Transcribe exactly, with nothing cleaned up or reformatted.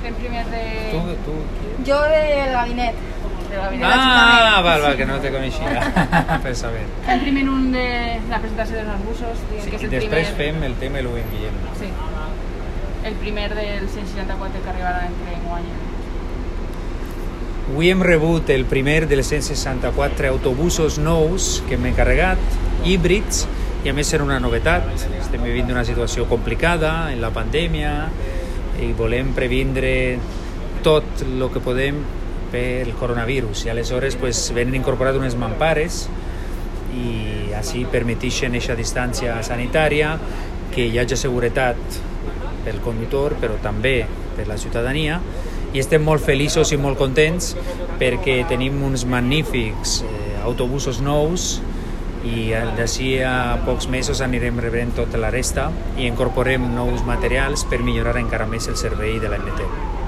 Fem primer de... Tu, tu... Jo del gabinet. de la Avinida Ah, val, val, que no te coneixia. Per saber. Fem primer un de la presentació dels busos, diguem Sí, que és i el després primer... fem el tema de l'U en Guillem. Sí. El primer del cent seixanta-quatre que arribarà entre enguany. Avui hem rebut el primer dels cent seixanta-quatre autobusos nous que hem encarregat, híbrids, i a més serà una novetat. Estem vivint una situació complicada en la pandèmia i volem previndre tot el que podem per el coronavirus. I aleshores pues, venen incorporat unes mampares i així permetixen aquesta distància sanitària, que hi hagi seguretat pel conductor, però també per la ciutadania. I estem molt feliços i molt contents perquè tenim uns magnífics eh, autobusos nous i d'ací a pocs mesos anirem rebent tota la resta i incorporem nous materials per millorar encara més el servei de la M T.